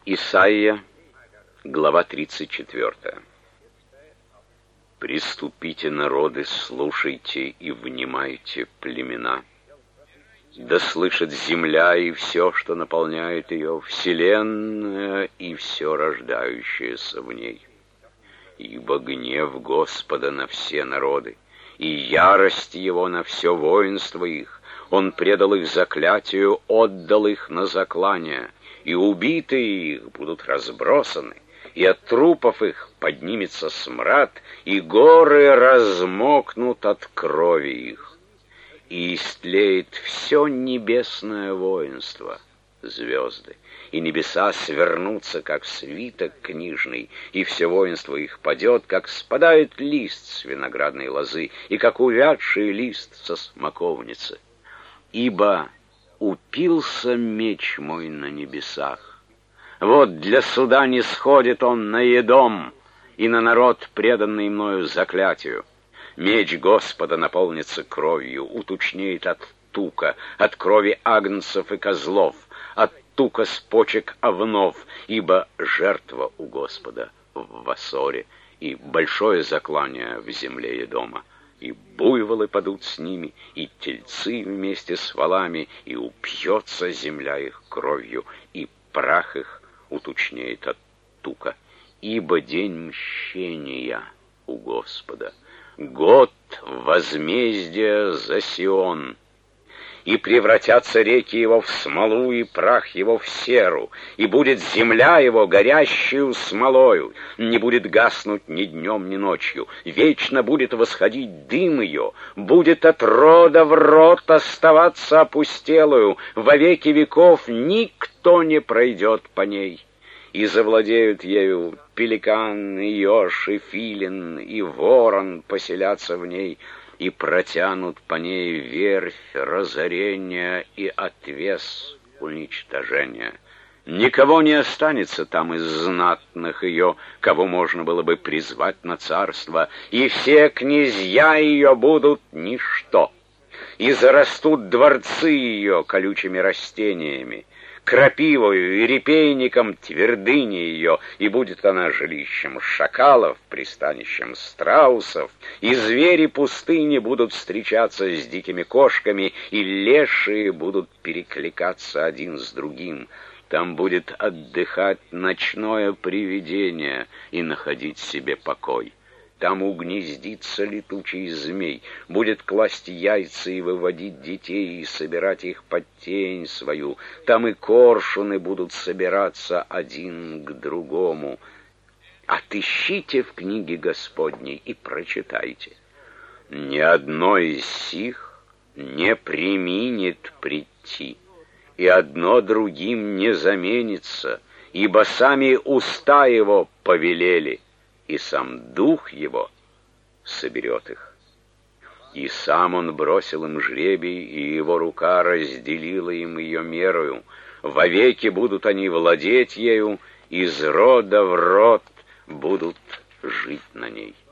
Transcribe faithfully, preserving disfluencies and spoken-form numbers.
Исайя, глава тридцать четвёртая. «Приступите, народы, слушайте и внимайте, племена. Да слышит земля и все, что наполняет ее, вселенная и все рождающееся в ней. Ибо гнев Господа на все народы, и ярость Его на все воинство их. Он предал их заклятию, отдал их на заклание, и убитые их будут разбросаны, и от трупов их поднимется смрад, и горы размокнут от крови их. И истлеет все небесное воинство, звезды, и небеса свернутся, как свиток книжный, и все воинство их падет, как спадает лист с виноградной лозы, и как увядший лист со смоковницы. Ибо упился меч мой на небесах. Вот для суда не сходит он на Едом, и на народ, преданный мною заклятию. Меч Господа наполнится кровью, утучнеет от тука, от крови агнцев и козлов, от тука с почек овнов, ибо жертва у Господа в Васоре, и большое заклание в земле Едома. И буйволы падут с ними, и тельцы вместе с волами, и упьется земля их кровью, и прах их утучнеет от тука. Ибо день мщения у Господа, год возмездия за Сион. И превратятся реки его в смолу, и прах его в серу, и будет земля его горящую смолою, не будет гаснуть ни днем, ни ночью, вечно будет восходить дым ее, будет от рода в род оставаться опустелую, во веки веков никто не пройдет по ней. И завладеют ею пеликан, и еж, и филин, и ворон поселятся в ней, и протянут по ней верфь разорения и отвес уничтожения. Никого не останется там из знатных ее, кого можно было бы призвать на царство, и все князья ее будут ничто, и зарастут дворцы ее колючими растениями, крапивою и репейником твердыни ее, и будет она жилищем шакалов, пристанищем страусов, и звери пустыни будут встречаться с дикими кошками, и лешие будут перекликаться один с другим. Там будет отдыхать ночное привидение и находить себе покой. Там угнездится летучий змей, будет класть яйца и выводить детей, и собирать их под тень свою. Там и коршуны будут собираться один к другому. Отыщите в книге Господней и прочитайте. Ни одно из сих не преминет прийти, и одно другим не заменится, ибо сами уста его повелели, и сам дух его соберет их. И сам он бросил им жребий, и его рука разделила им ее мерою. Вовеки будут они владеть ею, из рода в род будут жить на ней.